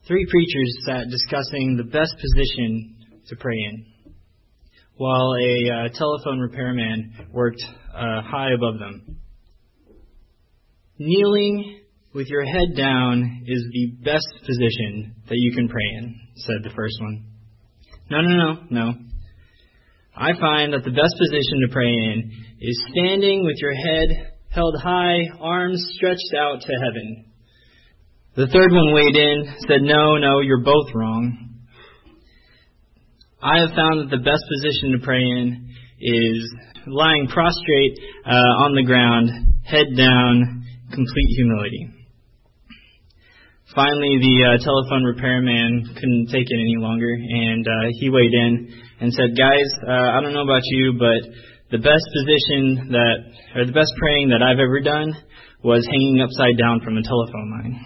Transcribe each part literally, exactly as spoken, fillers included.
Three preachers sat discussing the best position to pray in, while a uh, telephone repairman worked uh, high above them. Kneeling with your head down is the best position that you can pray in, said the first one. No, no, no, no. I find that the best position to pray in is standing with your head held high, arms stretched out to heaven. The third one weighed in, said, no, no, you're both wrong. I have found that the best position to pray in is lying prostrate uh, on the ground, head down, complete humility. Finally, the uh, telephone repairman couldn't take it any longer, and uh, he weighed in and said, guys, uh, I don't know about you, but the best position that, or the best praying that I've ever done was hanging upside down from a telephone line.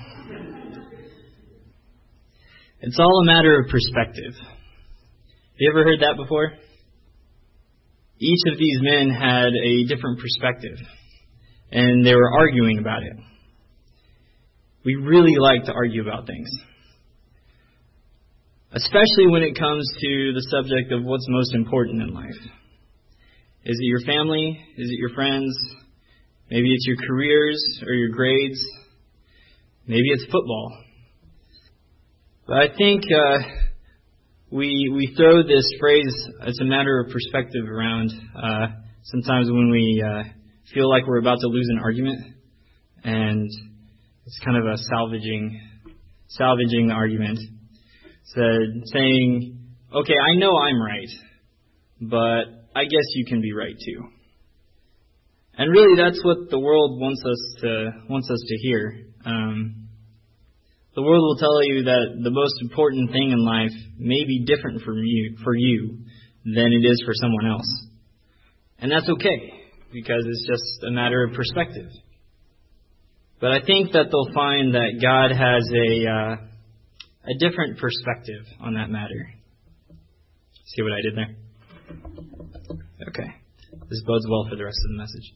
It's all a matter of perspective. You ever heard that before? Each of these men had a different perspective, and they were arguing about it. We really like to argue about things, especially when it comes to the subject of what's most important in life. Is it your family? Is it your friends? Maybe it's your careers or your grades. Maybe it's football. But I think uh, we we throw this phrase, it's a matter of perspective, around uh, sometimes when we uh, feel like we're about to lose an argument, and it's kind of a salvaging salvaging the argument. So saying, okay, I know I'm right, but I guess you can be right too. And really, that's what the world wants us to wants us to hear. Um, the world will tell you that the most important thing in life may be different for you for you than it is for someone else, and that's okay because it's just a matter of perspective. But I think that they'll find that God has a uh, a different perspective on that matter. See what I did there? Okay. This bodes well for the rest of the message.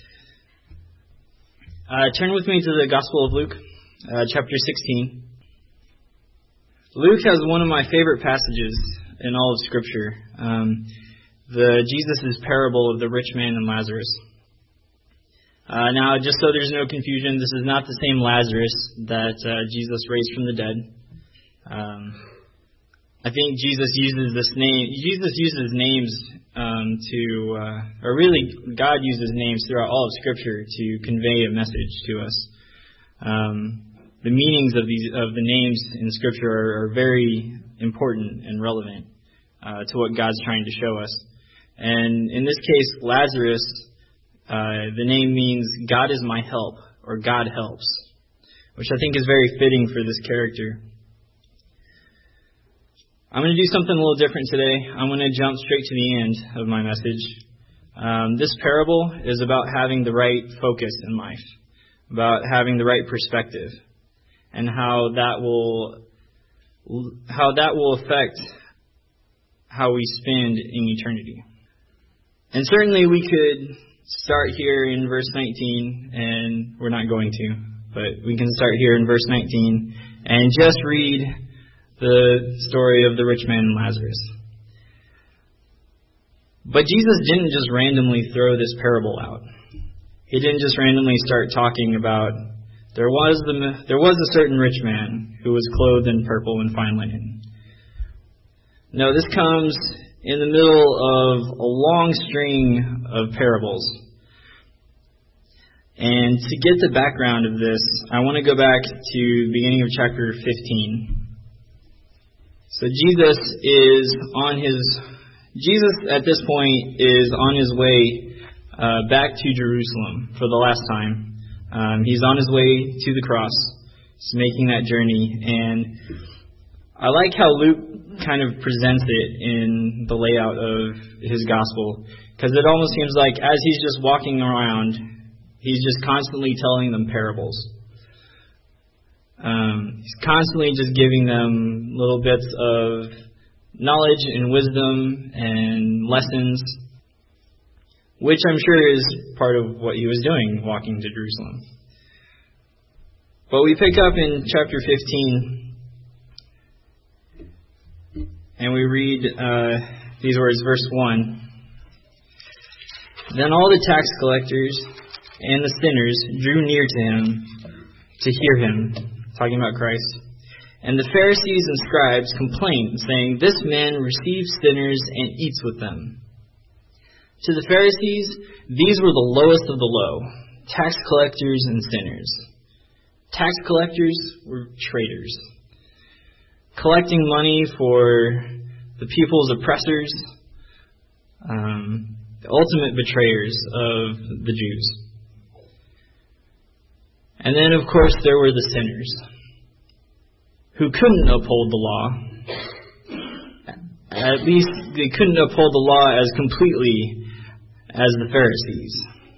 Uh, turn with me to the Gospel of Luke, uh, chapter sixteen. Luke has one of my favorite passages in all of Scripture. Um, the Jesus' parable of the rich man and Lazarus. Uh, now, just so there's no confusion, this is not the same Lazarus that uh, Jesus raised from the dead. Um, I think Jesus uses this name. Jesus uses names um, to, uh, or really, God uses names throughout all of Scripture to convey a message to us. Um, the meanings of these of the names in Scripture are, are very important and relevant uh, to what God's trying to show us. And in this case, Lazarus, uh, the name means God is my help, or God helps, which I think is very fitting for this character. I'm going to do something a little different today. I'm going to jump straight to the end of my message. Um, this parable is about having the right focus in life, about having the right perspective, and how that will how that will affect how we spend in eternity. And certainly we could start here in verse nineteen, and we're not going to, but we can start here in verse nineteen and just read the story of the rich man and Lazarus. But Jesus didn't just randomly throw this parable out. He didn't just randomly start talking about there was the there was a certain rich man who was clothed in purple and fine linen. No, this comes in the middle of a long string of parables. And to get the background of this, I want to go back to the beginning of chapter fifteen. So Jesus is on his, Jesus at this point is on his way uh, back to Jerusalem for the last time. Um, he's on his way to the cross. He's making that journey. And I like how Luke kind of presents it in the layout of his gospel, because it almost seems like as he's just walking around, he's just constantly telling them parables. Um, he's constantly just giving them little bits of knowledge and wisdom and lessons, which I'm sure is part of what he was doing walking to Jerusalem. But we pick up in chapter fifteen, And we read uh, these words, verse one. Then all the tax collectors and the sinners drew near to him to hear him, talking about Christ. And the Pharisees and scribes complained, saying, "This man receives sinners and eats with them." To the Pharisees, these were the lowest of the low, tax collectors and sinners. Tax collectors were traitors, collecting money for the people's oppressors, um, the ultimate betrayers of the Jews. And then, of course, there were the sinners, who couldn't uphold the law. At least they couldn't uphold the law as completely as the Pharisees.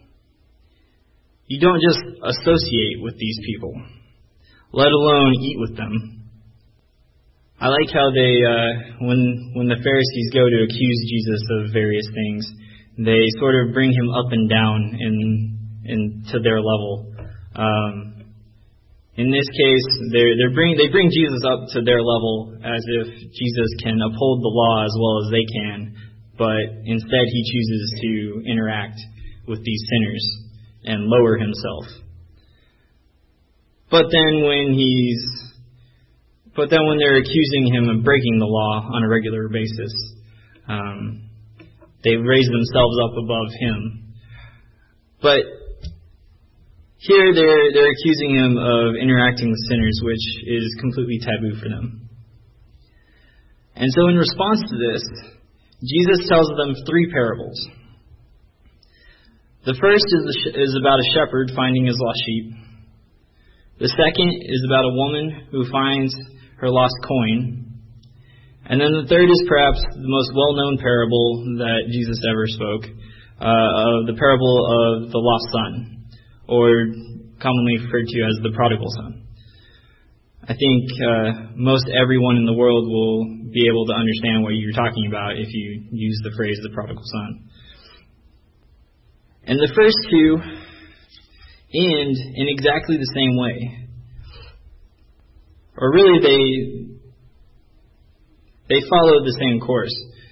You don't just associate with these people, let alone eat with them. I like how they, uh, when when the Pharisees go to accuse Jesus of various things, they sort of bring him up and down in, in to their level. Um, in this case, they they bring they bring Jesus up to their level as if Jesus can uphold the law as well as they can, but instead he chooses to interact with these sinners and lower himself. But then when he's but then when they're accusing him of breaking the law on a regular basis, um, they raise themselves up above him. But here they're they're accusing him of interacting with sinners, which is completely taboo for them. And so in response to this, Jesus tells them three parables. The first is, the, is about a shepherd finding his lost sheep. The second is about a woman who finds her lost coin. And then the third is perhaps the most well-known parable that Jesus ever spoke, uh, of the parable of the lost son, or commonly referred to as the prodigal son. I think uh, most everyone in the world will be able to understand what you're talking about if you use the phrase the prodigal son. And the first two end in exactly the same way. Or really, they they follow the same course.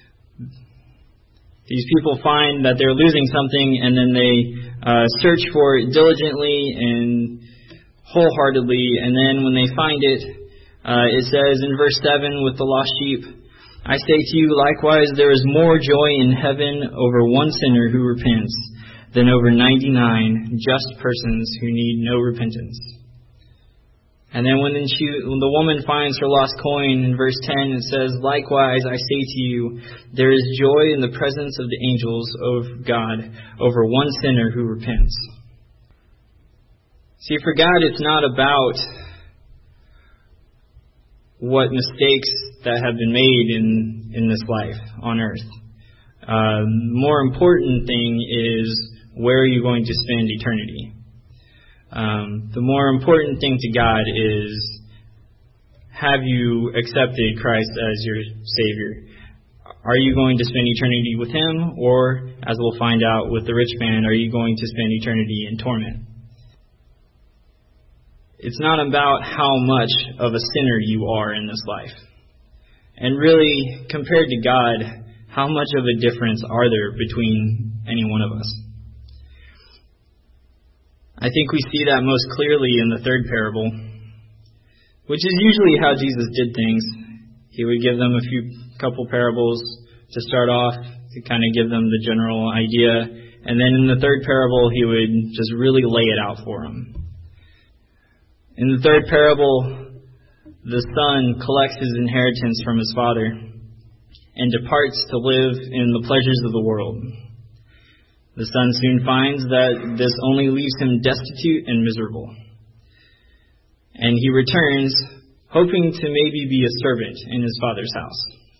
These people find that they're losing something, and then they uh, search for it diligently and wholeheartedly, and then when they find it, uh, it says in verse seven, with the lost sheep, "I say to you, likewise, there is more joy in heaven over one sinner who repents than over ninety-nine just persons who need no repentance." And then when, she, when the woman finds her lost coin, in verse ten, it says, "Likewise, I say to you, there is joy in the presence of the angels of God over one sinner who repents." See, for God, it's not about what mistakes that have been made in, in this life on earth. Uh, the more important thing is, where are you going to spend eternity? Um, the more important thing to God is, have you accepted Christ as your Savior? Are you going to spend eternity with Him? Or, as we'll find out with the rich man, are you going to spend eternity in torment? It's not about how much of a sinner you are in this life. And really, compared to God, how much of a difference are there between any one of us? I think we see that most clearly in the third parable, which is usually how Jesus did things. He would give them a few couple parables to start off, to kind of give them the general idea, and then in the third parable, he would just really lay it out for them. In the third parable, the son collects his inheritance from his father and departs to live in the pleasures of the world. The son soon finds that this only leaves him destitute and miserable. And he returns, hoping to maybe be a servant in his father's house.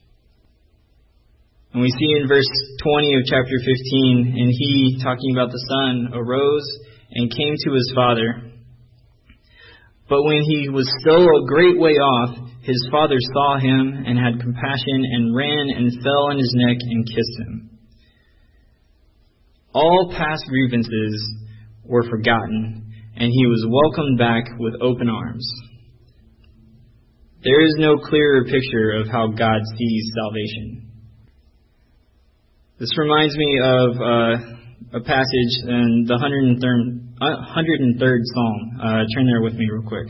And we see in verse twenty of chapter fifteen, and he, talking about the son, arose and came to his father. But when he was still a great way off, his father saw him and had compassion and ran and fell on his neck and kissed him. All past grievances were forgotten, and he was welcomed back with open arms. There is no clearer picture of how God sees salvation. This reminds me of uh, a passage in the one hundred third Psalm. Uh, turn there with me real quick.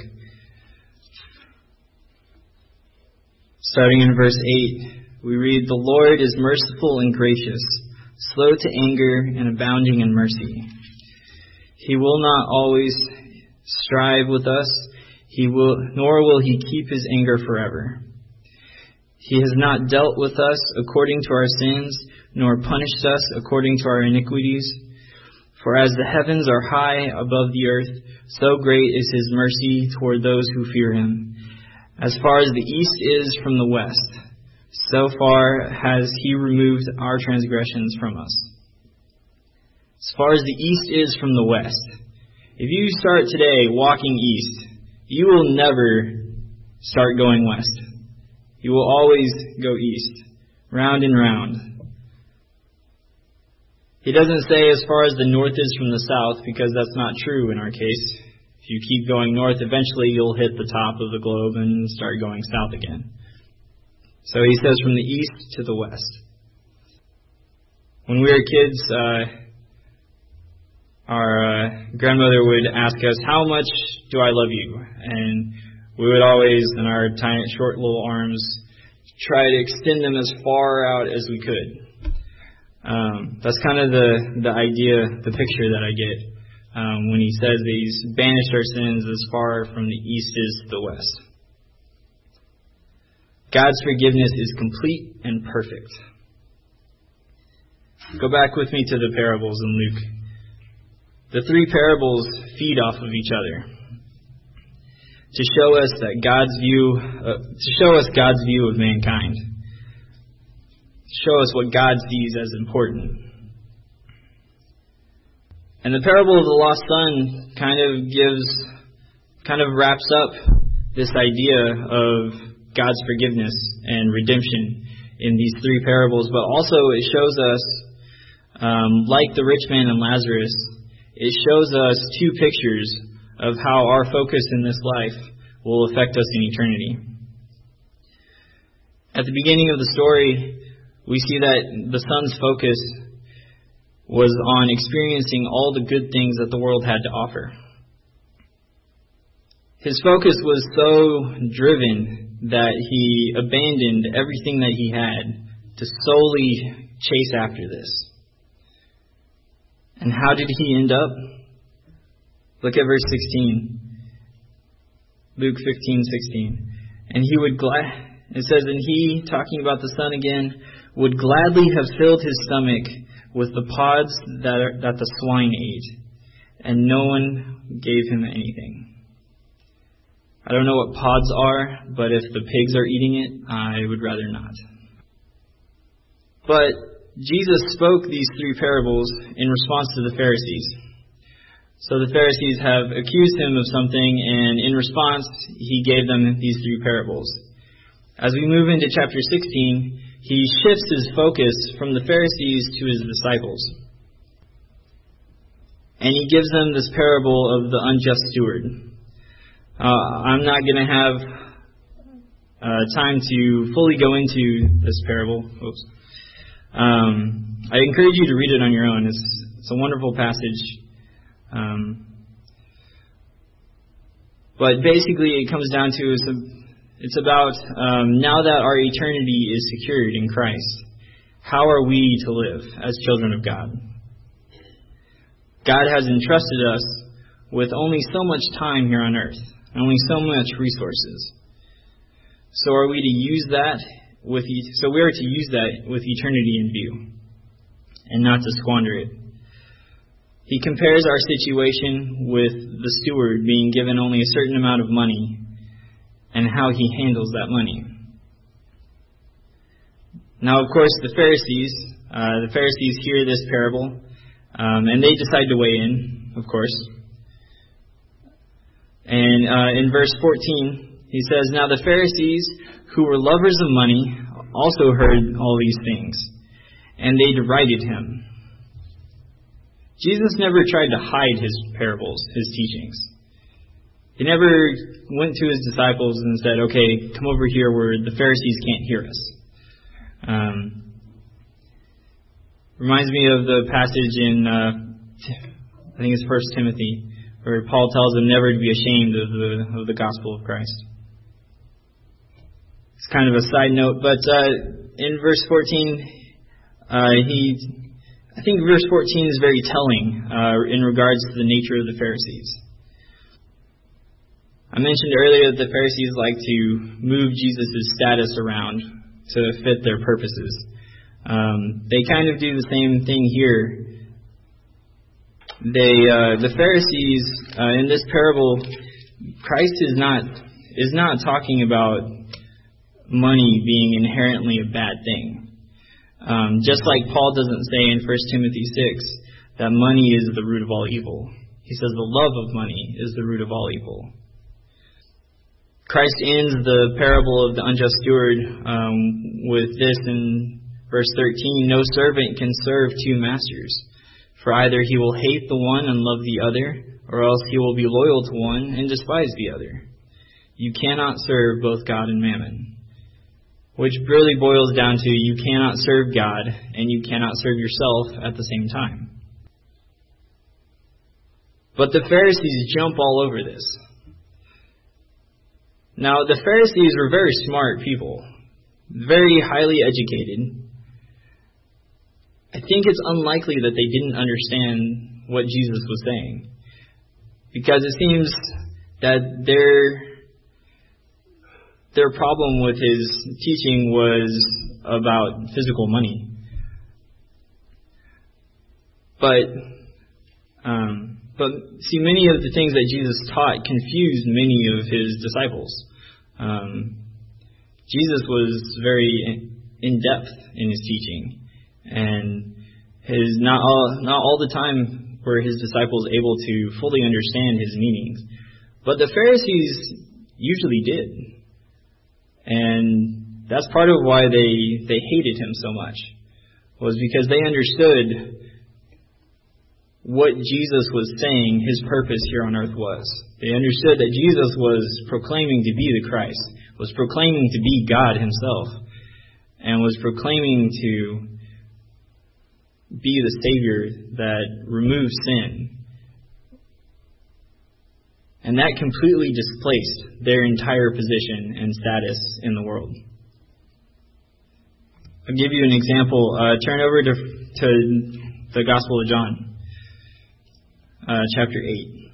Starting in verse eight, we read, "The Lord is merciful and gracious, slow to anger and abounding in mercy. He will not always strive with us, he will, nor will he keep his anger forever. He has not dealt with us according to our sins, nor punished us according to our iniquities. For as the heavens are high above the earth, so great is his mercy toward those who fear him. As far as the east is from the west, so far has he removed our transgressions from us." As far as the east is from the west. If you start today walking east, you will never start going west. You will always go east, round and round. He doesn't say as far as the north is from the south, because that's not true in our case. If you keep going north, eventually you'll hit the top of the globe and start going south again. So he says from the east to the west. When we were kids, uh, our uh, grandmother would ask us, "How much do I love you?" And we would always, in our tiny, short little arms, try to extend them as far out as we could. Um, that's kind of the, the idea, the picture that I get um, when he says that he's banished our sins as far from the east is to the west. God's forgiveness is complete and perfect. Go back with me to the parables in Luke. The three parables feed off of each other to show us that God's view, uh, to show us God's view of mankind, to show us what God sees as important. And the parable of the lost son kind of gives, kind of wraps up this idea of God's forgiveness and redemption in these three parables, but also it shows us, um, like the rich man and Lazarus, it shows us two pictures of how our focus in this life will affect us in eternity. At the beginning of the story, we see that the son's focus was on experiencing all the good things that the world had to offer. His focus was so driven that he abandoned everything that he had to solely chase after this. And how did he end up? Look at verse sixteen. Luke fifteen sixteen. And he would glad it says, and he, talking about the son again, would gladly have filled his stomach with the pods that are, that the swine ate, and no one gave him anything. I don't know what pods are, but if the pigs are eating it, I would rather not. But Jesus spoke these three parables in response to the Pharisees. So the Pharisees have accused him of something, and in response, he gave them these three parables. As we move into chapter sixteen, he shifts his focus from the Pharisees to his disciples. And he gives them this parable of the unjust steward. Uh, I'm not going to have uh, time to fully go into this parable. Oops. Um, I encourage you to read it on your own. It's, it's a wonderful passage. Um, but basically it comes down to is a, it's about um, now that our eternity is secured in Christ, how are we to live as children of God? God has entrusted us with only so much time here on earth, only so much resources. So are we to use that with e- so we are to use that with eternity in view, and not to squander it. He compares our situation with the steward being given only a certain amount of money and how he handles that money. Now, of course, the Pharisees, uh, the Pharisees hear this parable, um, and they decide to weigh in, of course. And uh, in verse fourteen, he says, "Now the Pharisees, who were lovers of money, also heard all these things, and they derided him." Jesus never tried to hide his parables, his teachings. He never went to his disciples and said, okay, come over here where the Pharisees can't hear us. Um, reminds me of the passage in, uh, I think it's First Timothy, where Paul tells them never to be ashamed of the of the gospel of Christ. It's kind of a side note, but uh, in verse fourteen, uh, he, I think verse fourteen is very telling uh, in regards to the nature of the Pharisees. I mentioned earlier that the Pharisees like to move Jesus' status around to fit their purposes. Um, they kind of do the same thing here. They, uh, the Pharisees uh, in this parable, Christ is not is not talking about money being inherently a bad thing. Um, just like Paul doesn't say in First Timothy six that money is the root of all evil. He says the love of money is the root of all evil. Christ ends the parable of the unjust steward um, with this in verse thirteen, no servant can serve two masters, for either he will hate the one and love the other, or else he will be loyal to one and despise the other. You cannot serve both God and mammon. Which really boils down to you cannot serve God and you cannot serve yourself at the same time. But the Pharisees jump all over this. Now, the Pharisees were very smart people, very highly educated. I think it's unlikely that they didn't understand what Jesus was saying, because it seems that their their problem with his teaching was about physical money. But um, but see, many of the things that Jesus taught confused many of his disciples. Um, Jesus was very in depth in his teaching, and his not all not all the time were his disciples able to fully understand his meanings. But the Pharisees usually did, and that's part of why they they hated him so much, was because they understood what Jesus was saying his purpose here on earth was. They understood that Jesus was proclaiming to be the Christ, was proclaiming to be God himself, and was proclaiming to be the Savior that removes sin. And that completely displaced their entire position and status in the world. I'll give you an example. Uh, turn over to, to the Gospel of John. Uh, chapter eight.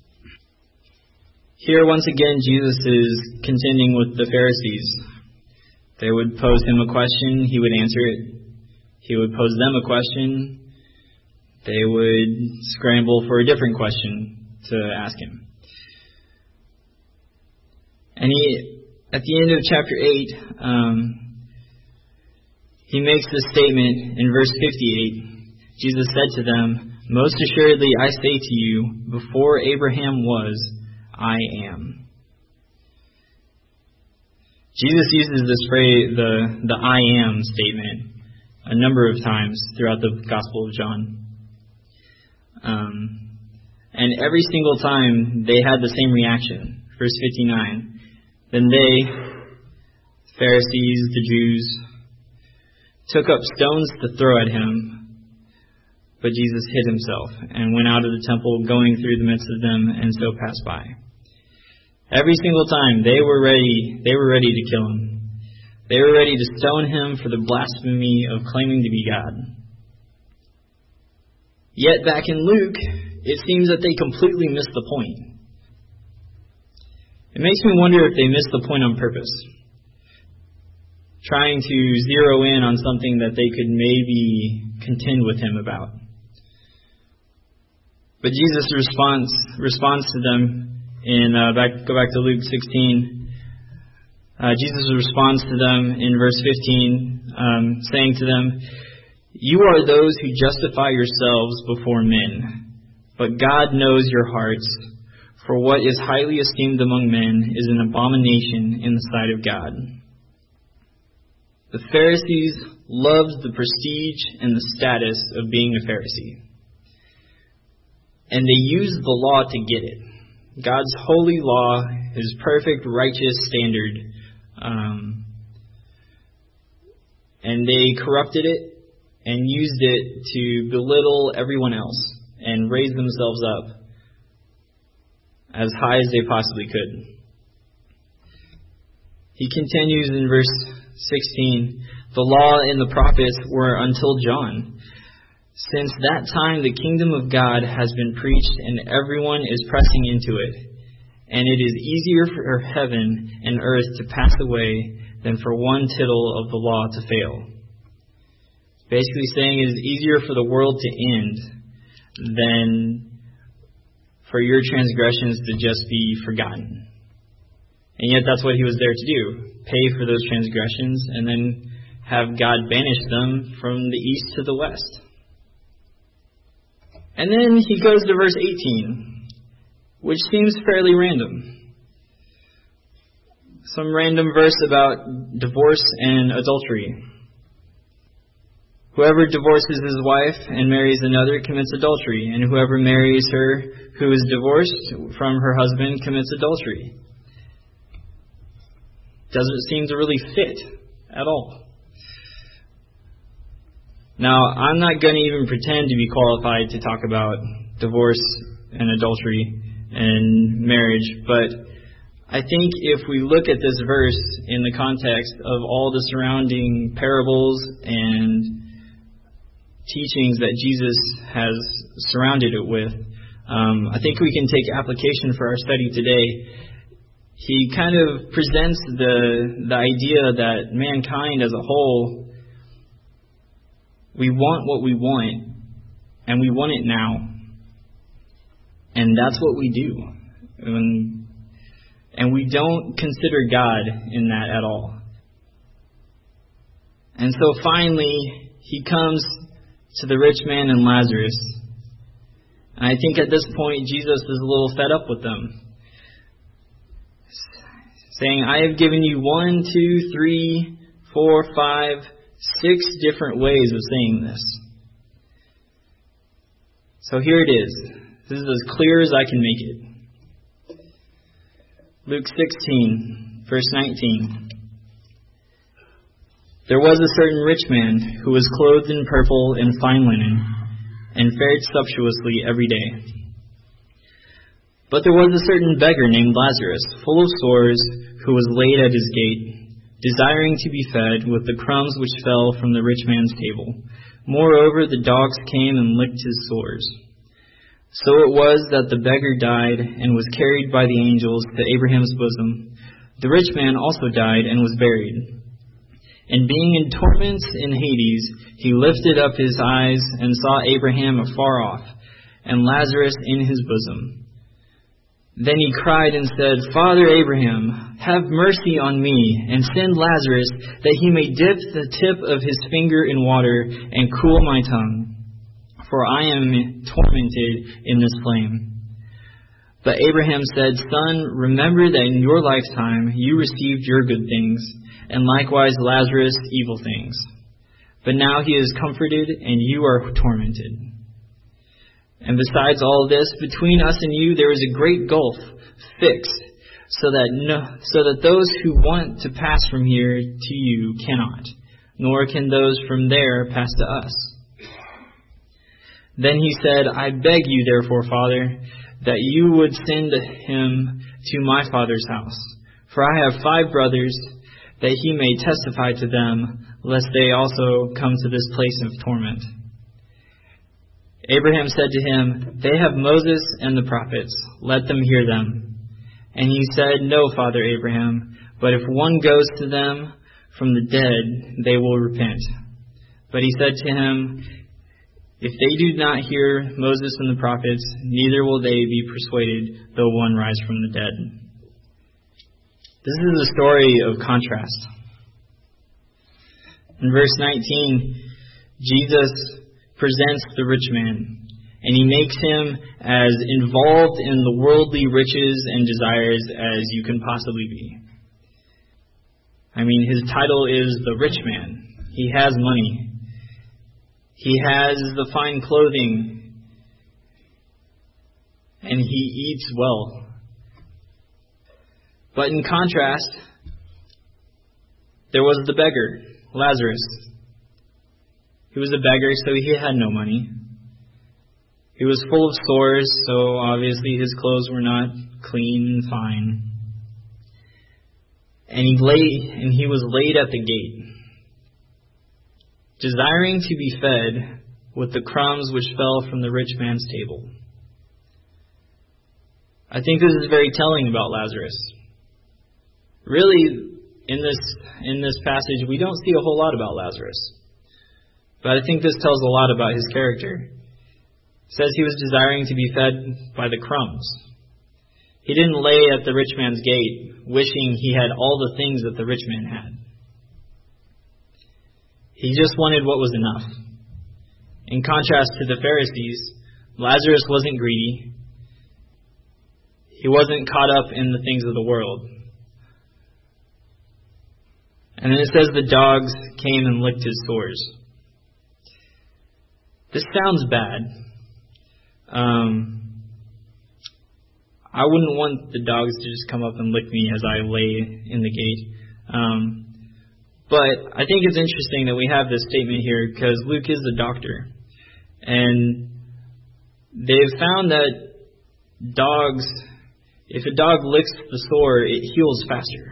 Here, once again, Jesus is contending with the Pharisees. They would pose him a question, he would answer it. He would pose them a question, they would scramble for a different question to ask him. And he, at the end of chapter eight, um, he makes this statement in verse fifty-eight. Jesus said to them, most assuredly, I say to you, before Abraham was, I am. Jesus uses this phrase, the, the I am statement, a number of times throughout the Gospel of John. Um, and every single time they had the same reaction. Verse fifty-nine. Then they, Pharisees, the Jews, took up stones to throw at him. But Jesus hid himself and went out of the temple, going through the midst of them, and so passed by. Every single time they were ready, they were ready to kill him. They were ready to stone him for the blasphemy of claiming to be God. Yet back in Luke, it seems that they completely missed the point. It makes me wonder if they missed the point on purpose, trying to zero in on something that they could maybe contend with him about. But Jesus responds responds to them in uh, back go back to Luke sixteen. Uh, Jesus responds to them in verse fifteen, um, saying to them, "You are those who justify yourselves before men, but God knows your hearts. For what is highly esteemed among men is an abomination in the sight of God." The Pharisees loved the prestige and the status of being a Pharisee. And they used the law to get it. God's holy law, His perfect righteous standard. Um, and they corrupted it and used it to belittle everyone else and raise themselves up as high as they possibly could. He continues in verse sixteen, the law and the prophets were until John. Since that time the kingdom of God has been preached and everyone is pressing into it. And it is easier for heaven and earth to pass away than for one tittle of the law to fail. Basically saying it is easier for the world to end than for your transgressions to just be forgotten. And yet that's what he was there to do. Pay for those transgressions and then have God banish them from the east to the west. And then he goes to verse eighteen, which seems fairly random. Some random verse about divorce and adultery. Whoever divorces his wife and marries another commits adultery, and whoever marries her who is divorced from her husband commits adultery. Doesn't seem to really fit at all. Now, I'm not going to even pretend to be qualified to talk about divorce and adultery and marriage, but I think if we look at this verse in the context of all the surrounding parables and teachings that Jesus has surrounded it with, um, I think we can take application for our study today. He kind of presents the the idea that mankind as a whole, we want what we want, and we want it now. And that's what we do. And, and we don't consider God in that at all. And so finally, he comes to the rich man and Lazarus. And I think at this point, Jesus is a little fed up with them. Saying, I have given you one, two, three, four, five, six different ways of saying this. So here it is. This is as clear as I can make it. Luke sixteen, verse nineteen. There was a certain rich man who was clothed in purple and fine linen, and fared sumptuously every day. But there was a certain beggar named Lazarus, full of sores, who was laid at his gate, desiring to be fed with the crumbs which fell from the rich man's table. Moreover, the dogs came and licked his sores. So it was that the beggar died and was carried by the angels to Abraham's bosom. The rich man also died and was buried. And being in torments in Hades, he lifted up his eyes and saw Abraham afar off, and Lazarus in his bosom. Then he cried and said, Father Abraham, have mercy on me, and send Lazarus, that he may dip the tip of his finger in water and cool my tongue, for I am tormented in this flame. But Abraham said, Son, remember that in your lifetime you received your good things, and likewise Lazarus evil things. But now he is comforted, and you are tormented. And besides all this, between us and you there is a great gulf fixed, so that no, so that those who want to pass from here to you cannot, nor can those from there pass to us. Then he said, I beg you therefore, Father, that you would send him to my father's house. For I have five brothers, that he may testify to them, lest they also come to this place of torment. Abraham said to him, They have Moses and the prophets. Let them hear them. And he said, No, Father Abraham, but if one goes to them from the dead, they will repent. But he said to him, If they do not hear Moses and the prophets, neither will they be persuaded, though one rise from the dead. This is a story of contrast. In verse nineteen, Jesus presents the rich man, and he makes him as involved in the worldly riches and desires as you can possibly be. I mean, his title is the rich man. He has money. He has the fine clothing, and he eats well. But in contrast, there was the beggar, Lazarus. He was a beggar, so he had no money. He was full of sores, so obviously his clothes were not clean and fine. And he lay, and he was laid at the gate, desiring to be fed with the crumbs which fell from the rich man's table. I think this is very telling about Lazarus. Really, in this in this passage, we don't see a whole lot about Lazarus. But I think this tells a lot about his character. It says he was desiring to be fed by the crumbs. He didn't lay at the rich man's gate, wishing he had all the things that the rich man had. He just wanted what was enough. In contrast to the Pharisees, Lazarus wasn't greedy. He wasn't caught up in the things of the world. And then it says the dogs came and licked his sores. This sounds bad. Um, I wouldn't want the dogs to just come up and lick me as I lay in the gate. Um, but I think it's interesting that we have this statement here because Luke is a doctor. And they've found that dogs, if a dog licks the sore, it heals faster.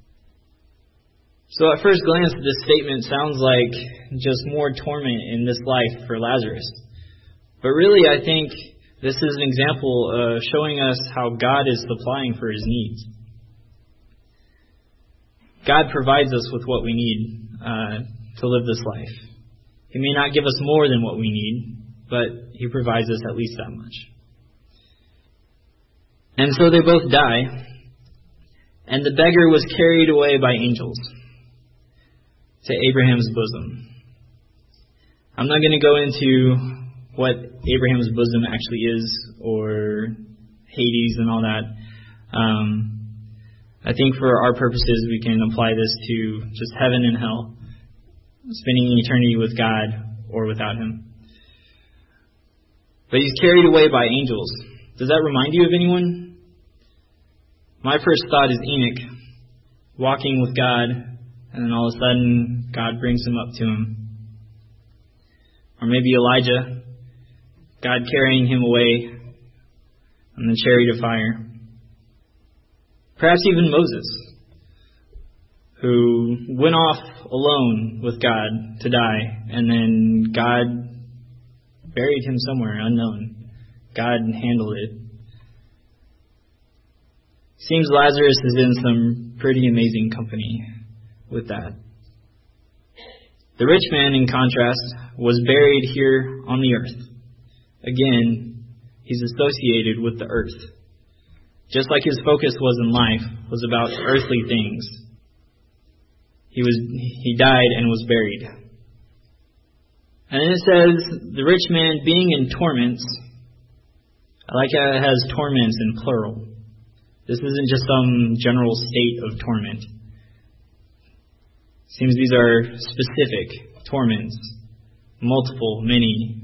So at first glance, this statement sounds like just more torment in this life for Lazarus. But really, I think this is an example of showing us how God is supplying for his needs. God provides us with what we need uh, to live this life. He may not give us more than what we need, but he provides us at least that much. And so they both die, and the beggar was carried away by angels to Abraham's bosom. I'm not going to go into what Abraham's bosom actually is, or Hades and all that. Um, I think for our purposes, we can apply this to just heaven and hell, spending eternity with God or without him. But he's carried away by angels. Does that remind you of anyone? My first thought is Enoch, walking with God, and then all of a sudden, God brings him up to him. Or maybe Elijah, God carrying him away on the chariot of fire. Perhaps even Moses, who went off alone with God to die, and then God buried him somewhere unknown. God handled it. Seems Lazarus is in some pretty amazing company with that. The rich man, in contrast, was buried here on the earth. Again, he's associated with the earth. Just like his focus was in life, was about earthly things. He was he died and was buried. And then it says, the rich man being in torments. I like how it has torments in plural. This isn't just some general state of torment. Seems these are specific torments, multiple, many.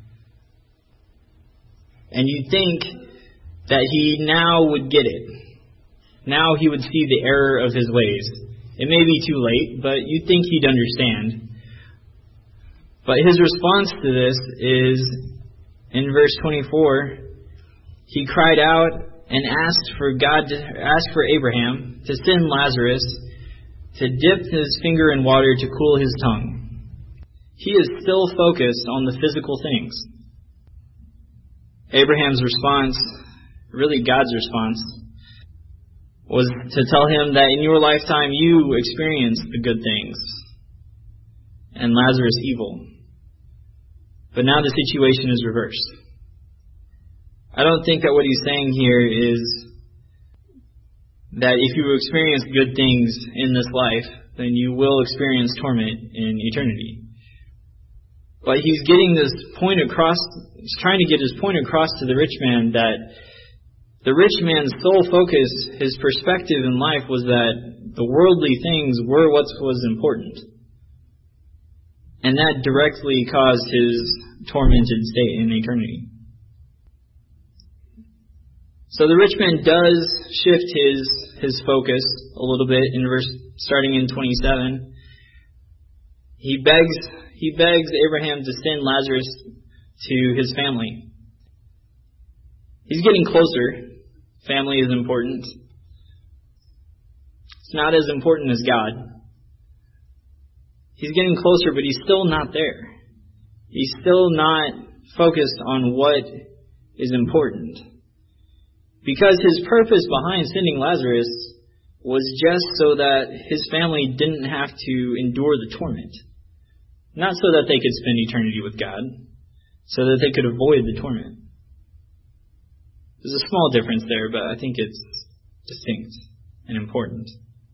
And you'd think that he now would get it. Now he would see the error of his ways. It may be too late, but you'd think he'd understand. But his response to this is, in verse twenty-four, he cried out and asked for God to ask for Abraham to send Lazarus to dip his finger in water to cool his tongue. He is still focused on the physical things. Abraham's response, really God's response, was to tell him that in your lifetime you experienced the good things and Lazarus evil. But now the situation is reversed. I don't think that what he's saying here is that if you experience good things in this life, then you will experience torment in eternity. But he's getting this point across, he's trying to get his point across to the rich man that the rich man's sole focus, his perspective in life was that the worldly things were what was important. And that directly caused his tormented state in eternity. So the rich man does shift his his focus a little bit in verse starting in twenty-seven. He begs he begs Abraham to send Lazarus to his family. He's getting closer. Family is important. It's not as important as God. He's getting closer, but he's still not there. He's still not focused on what is important. Because his purpose behind sending Lazarus was just so that his family didn't have to endure the torment. Not so that they could spend eternity with God, so that they could avoid the torment. There's a small difference there, but I think it's distinct and important.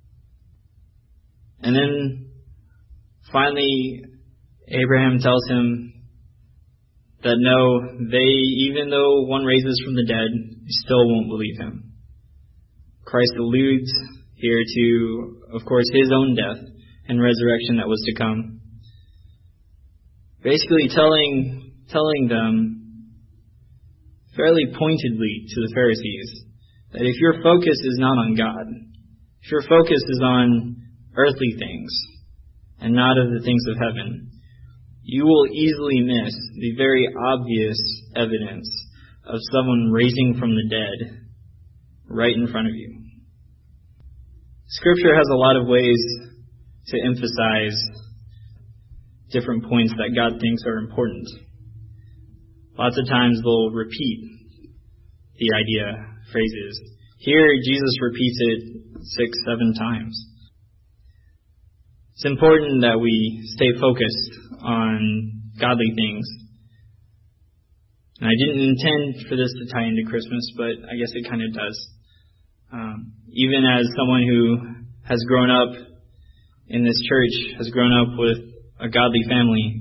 And then finally, Abraham tells him that no, they, even though one raises from the dead, they still won't believe him. Christ alludes here to, of course, his own death and resurrection that was to come. Basically telling, telling them fairly pointedly to the Pharisees that if your focus is not on God, if your focus is on earthly things and not of the things of heaven, you will easily miss the very obvious evidence of someone raising from the dead right in front of you. Scripture has a lot of ways to emphasize different points that God thinks are important. Lots of times they'll repeat the idea, phrases. Here, Jesus repeats it six, seven times. It's important that we stay focused on godly things. And I didn't intend for this to tie into Christmas, but I guess it kind of does. Um, even as someone who has grown up in this church, has grown up with a godly family,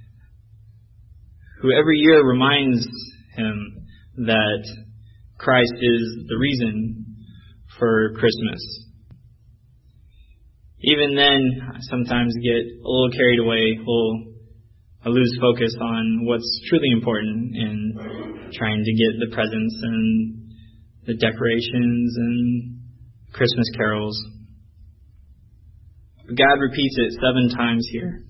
who every year reminds him that Christ is the reason for Christmas. Even then, I sometimes get a little carried away, we'll, I lose focus on what's truly important in trying to get the presents and the decorations and Christmas carols. God repeats it seven times here.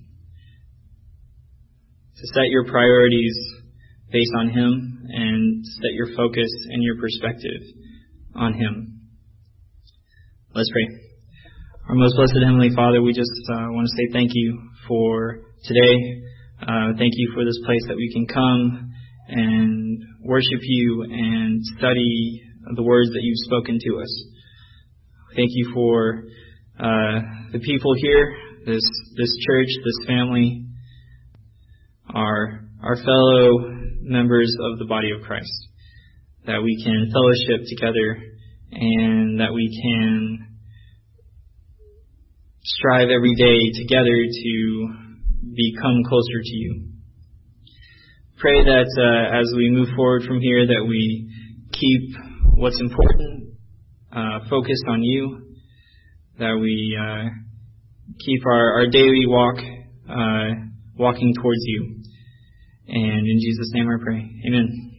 To set your priorities based on Him and set your focus and your perspective on Him. Let's pray. Our most blessed Heavenly Father, we just uh, want to say thank you for today. Uh, thank you for this place that we can come and worship you and study the words that you've spoken to us. Thank you for uh, the people here, this this church, this family, our our fellow members of the body of Christ, that we can fellowship together and that we can strive every day together to become closer to you. Pray that uh, as we move forward from here, that we keep what's important uh, focused on you, that we uh, keep our, our daily walk uh, walking towards you. And in Jesus' name I pray. Amen.